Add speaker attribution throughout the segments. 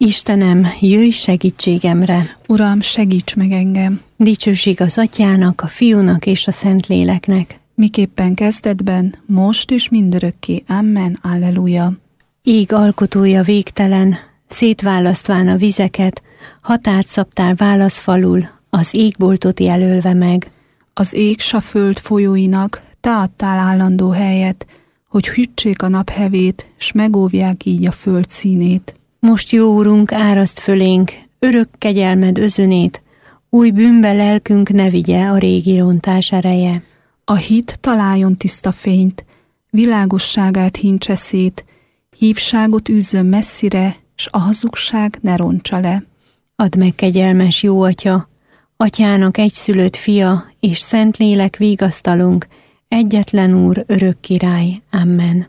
Speaker 1: Istenem, jöjj segítségemre!
Speaker 2: Uram, segíts meg engem!
Speaker 1: Dicsőség az Atyának, a Fiúnak és a Szentléleknek.
Speaker 2: Miképpen kezdetben, most és mindörökké. Amen. Alleluja.
Speaker 1: Ég alkotója végtelen, szétválasztván a vizeket, határt szabtál válaszfalul, az égboltot jelölve meg.
Speaker 2: Az ég s a föld folyóinak te adtál állandó helyet, hogy hűtsék a naphevét, s megóvják így a föld színét.
Speaker 1: Most, jó Urunk, áraszt fölénk örök kegyelmed özönét, új bűnbe lelkünk ne vigye a régi rontás ereje.
Speaker 2: A hit találjon tiszta fényt, világosságát hintse szét, hívságot űzzön messzire, s a hazugság ne rontsa le.
Speaker 1: Add meg, kegyelmes jó Atya, Atyának egyszülött fia, és Szentlélek vigasztalunk, egyetlen Úr, örök király. Amen.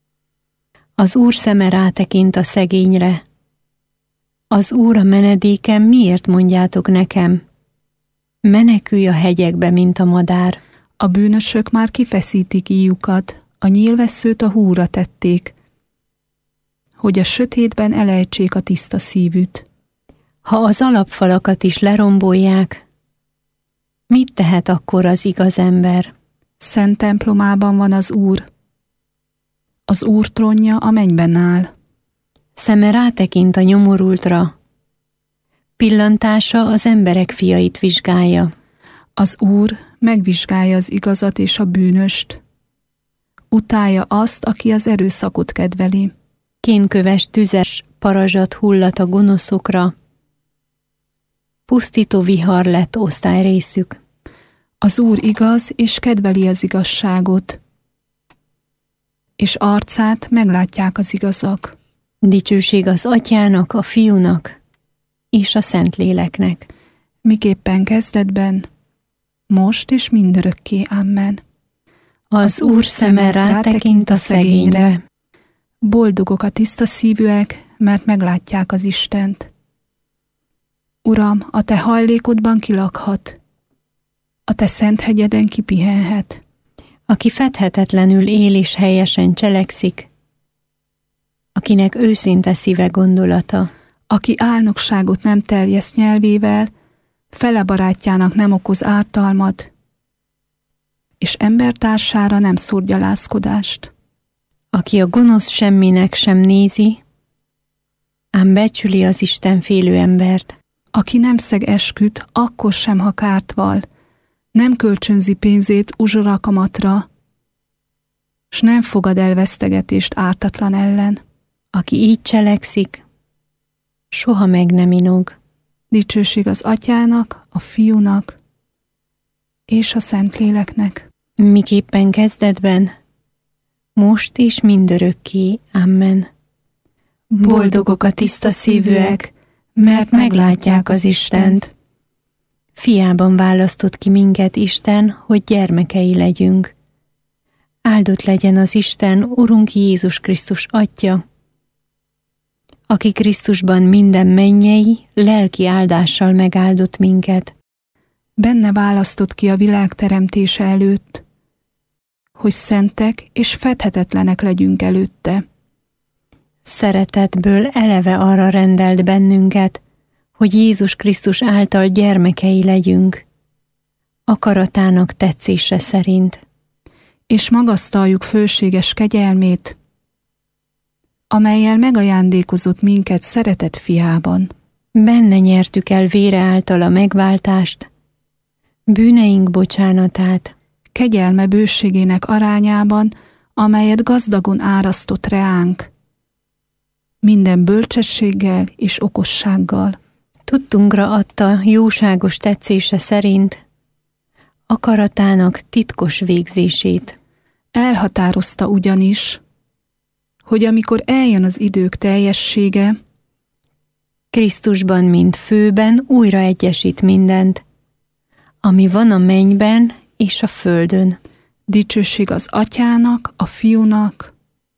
Speaker 1: Az Úr szeme rátekint a szegényre. Az Úr a menedékem, miért mondjátok nekem? Menekülj a hegyekbe, mint a madár.
Speaker 2: A bűnösök már kifeszítik íjukat, a nyílvesszőt a húra tették, hogy a sötétben elejtsék a tiszta szívűt.
Speaker 1: Ha az alapfalakat is lerombolják, mit tehet akkor az igaz ember?
Speaker 2: Szent templomában van az Úr. Az Úr trónja a mennyben áll.
Speaker 1: Szeme rátekint a nyomorultra, pillantása az emberek fiait vizsgálja.
Speaker 2: Az Úr megvizsgálja az igazat és a bűnöst. Utálja azt, aki az erőszakot kedveli.
Speaker 1: Kénköves tüzes parazsat hullat a gonoszokra, pusztító vihar lett osztályrészük.
Speaker 2: Az Úr igaz és kedveli az igazságot, és arcát meglátják az igazak.
Speaker 1: Dicsőség az Atyának, a Fiúnak és a Szentléleknek.
Speaker 2: Miképpen kezdetben, most és mindörökké. Amen.
Speaker 1: Az Úr szeme rátekint a szegényre.
Speaker 2: Boldogok a tiszta szívűek, mert meglátják az Istent. Uram, a te hajlékodban kilakhat, a te szent hegyeden kipihenhet.
Speaker 1: Aki fedhetetlenül él és helyesen cselekszik, akinek őszinte szíve gondolata.
Speaker 2: Aki álnokságot nem terjeszt nyelvével, fele barátjának nem okoz ártalmat, és embertársára nem szór gyalázkodást.
Speaker 1: Aki a gonosz semminek sem nézi, ám becsüli az istenfélő embert.
Speaker 2: Aki nem szeg esküt, akkor sem, ha kárt val, nem kölcsönzi pénzét uzsorakamatra, s nem fogad el vesztegetést ártatlan ellen.
Speaker 1: Aki így cselekszik, soha meg nem inog.
Speaker 2: Dicsőség az Atyának, a Fiúnak és a Szentléleknek.
Speaker 1: Miképpen kezdetben, most és mindörökké. Amen.
Speaker 2: Boldogok a tiszta szívűek, mert meglátják az Istent.
Speaker 1: Fiában választott ki minket Isten, hogy gyermekei legyünk. Áldott legyen az Isten, Urunk Jézus Krisztus Atya, aki Krisztusban minden mennyei, lelki áldással megáldott minket.
Speaker 2: Benne választott ki a világ teremtése előtt, hogy szentek és fedhetetlenek legyünk előtte.
Speaker 1: Szeretetből eleve arra rendelt bennünket, hogy Jézus Krisztus által gyermekei legyünk, akaratának tetszése szerint.
Speaker 2: És magasztaljuk fölséges kegyelmét, amellyel megajándékozott minket szeretett fiában.
Speaker 1: Benne nyertük el vére által a megváltást, bűneink bocsánatát,
Speaker 2: kegyelme bőségének arányában, amelyet gazdagon árasztott reánk, minden bölcsességgel és okossággal.
Speaker 1: Tudtunkra adta jóságos tetszése szerint akaratának titkos végzését.
Speaker 2: Elhatározta ugyanis, hogy amikor eljön az idők teljessége,
Speaker 1: Krisztusban, mint főben újra egyesít mindent, ami van a mennyben és a földön.
Speaker 2: Dicsőség az Atyának, a Fiúnak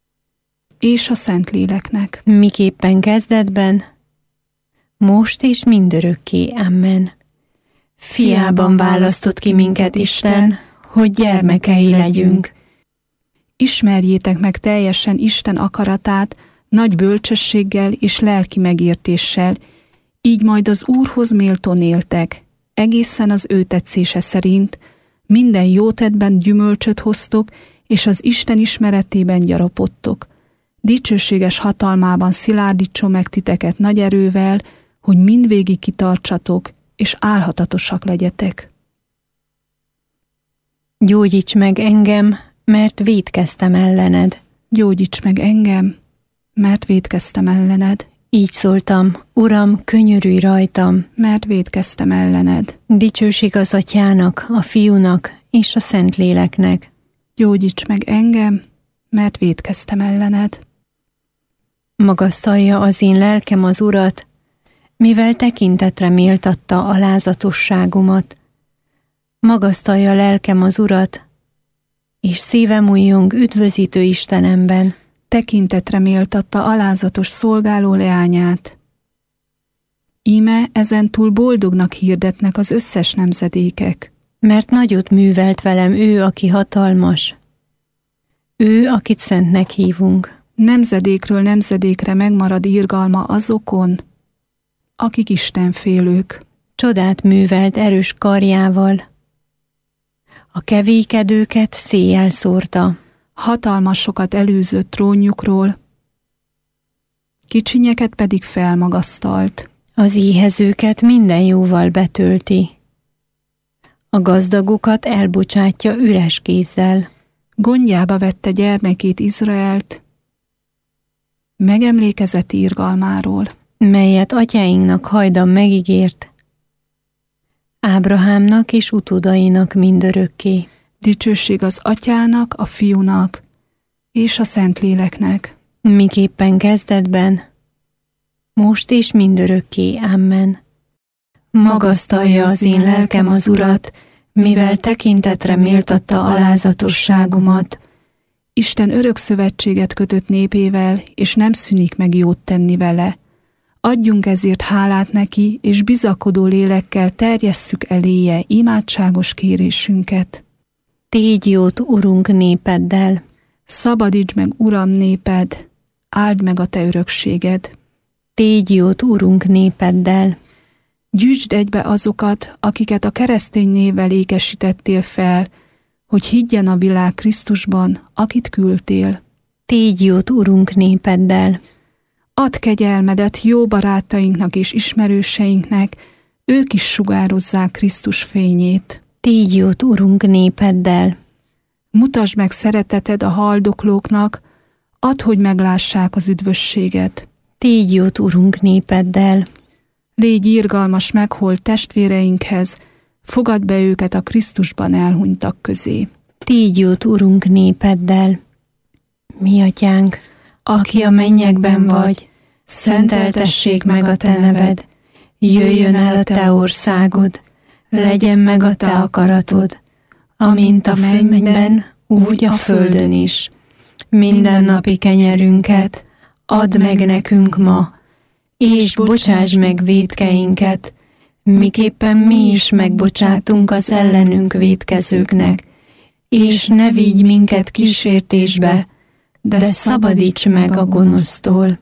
Speaker 2: és a Szentléleknek.
Speaker 1: Miképpen kezdetben, most és mindörökké. Amen. Fiában választott ki minket Isten, hogy gyermekei legyünk.
Speaker 2: Ismerjétek meg teljesen Isten akaratát, nagy bölcsességgel és lelki megértéssel, így majd az Úrhoz méltón éltek, egészen az ő tetszése szerint, minden jótettben gyümölcsöt hoztok, és az Isten ismeretében gyarapodtok. Dicsőséges hatalmában szilárdítson meg titeket nagy erővel, hogy mindvégig kitartsatok, és álhatatosak legyetek.
Speaker 1: Gyógyíts meg engem, mert vétkeztem ellened.
Speaker 2: Gyógyíts meg engem, mert vétkeztem ellened.
Speaker 1: Így szóltam, Uram, könyörülj rajtam,
Speaker 2: mert vétkeztem ellened.
Speaker 1: Dicsőség az Atyának, a Fiúnak és a Szentléleknek.
Speaker 2: Gyógyíts meg engem, mert vétkeztem ellened.
Speaker 1: Magasztalja az én lelkem az Urat, mivel tekintetre méltatta alázatosságomat. Magasztalja lelkem az Urat, és szívem újjong üdvözítő Istenemben.
Speaker 2: Tekintetre méltatta alázatos szolgáló leányát. Íme ezentúl boldognak hirdetnek az összes nemzedékek.
Speaker 1: Mert nagyot művelt velem ő, aki hatalmas. Ő, akit szentnek hívunk.
Speaker 2: Nemzedékről nemzedékre megmarad irgalma azokon, akik istenfélők.
Speaker 1: Csodát művelt erős karjával. A kevékedőket széjjel szórta.
Speaker 2: Hatalmasokat elűzött trónjukról, kicsinyeket pedig felmagasztalt.
Speaker 1: Az éhezőket minden jóval betölti. A gazdagokat elbocsátja üres kézzel.
Speaker 2: Gondjába vette gyermekét Izraelt, megemlékezett irgalmáról,
Speaker 1: melyet atyáinknak hajdan megígért, Ábrahámnak és utódainak mindörökké.
Speaker 2: Dicsőség az Atyának, a Fiúnak és a Szentléleknek.
Speaker 1: Miképpen kezdetben, most és mindörökké. Amen. Magasztalja az én lelkem az Urat, mivel tekintetre méltatta alázatosságomat.
Speaker 2: Isten örök szövetséget kötött népével, és nem szűnik meg jót tenni vele. Adjunk ezért hálát neki, és bizakodó lélekkel terjesszük eléje imádságos kérésünket.
Speaker 1: Tégy jót, Urunk, népeddel.
Speaker 2: Szabadíts meg, Uram, néped, áld meg a te örökséged.
Speaker 1: Tégy jót, Urunk, népeddel.
Speaker 2: Gyűjtsd egybe azokat, akiket a keresztény névvel ékesítettél fel, hogy higgyen a világ Krisztusban, akit küldtél.
Speaker 1: Tégy jót, Urunk, népeddel.
Speaker 2: Add kegyelmedet jó barátainknak és ismerőseinknek, ők is sugározzák Krisztus fényét.
Speaker 1: Tégy jót, Urunk, népeddel.
Speaker 2: Mutasd meg szereteted a haldoklóknak, add, hogy meglássák az üdvösséget.
Speaker 1: Tégy jót, Urunk, népeddel.
Speaker 2: Légy irgalmas megholt testvéreinkhez, fogadd be őket a Krisztusban elhunytak közé.
Speaker 1: Tégy jót, Urunk, népeddel. Mi Atyánk, aki a mennyekben vagy, szenteltessék meg a te neved, jöjjön el a te országod, legyen meg a te akaratod, amint a mennyben, úgy a földön is. Mindennapi kenyerünket add meg nekünk ma, és bocsáss meg vétkeinket, miképpen mi is megbocsátunk az ellenünk vétkezőknek, és ne vigy minket kísértésbe, de szabadíts meg a gonosztól.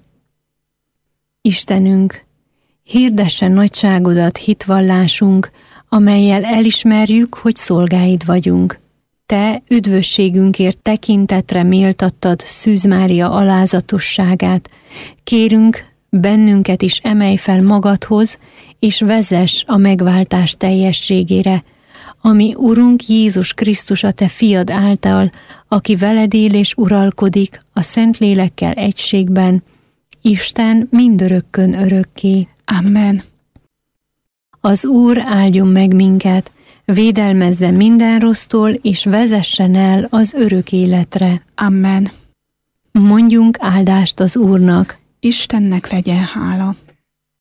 Speaker 1: Istenünk, hirdesse nagyságodat hitvallásunk, amellyel elismerjük, hogy szolgáid vagyunk. Te üdvösségünkért tekintetre méltattad Szűz Mária alázatosságát. Kérünk, bennünket is emelj fel magadhoz, és vezess a megváltás teljességére, ami Urunk Jézus Krisztus a te fiad által, aki veled él és uralkodik a Szentlélekkel egységben, Isten mindörökkön örökké.
Speaker 2: Amen.
Speaker 1: Az Úr áldjon meg minket, védelmezze minden rossztól, és vezessen el az örök életre.
Speaker 2: Amen.
Speaker 1: Mondjunk áldást az Úrnak.
Speaker 2: Istennek legyen hála.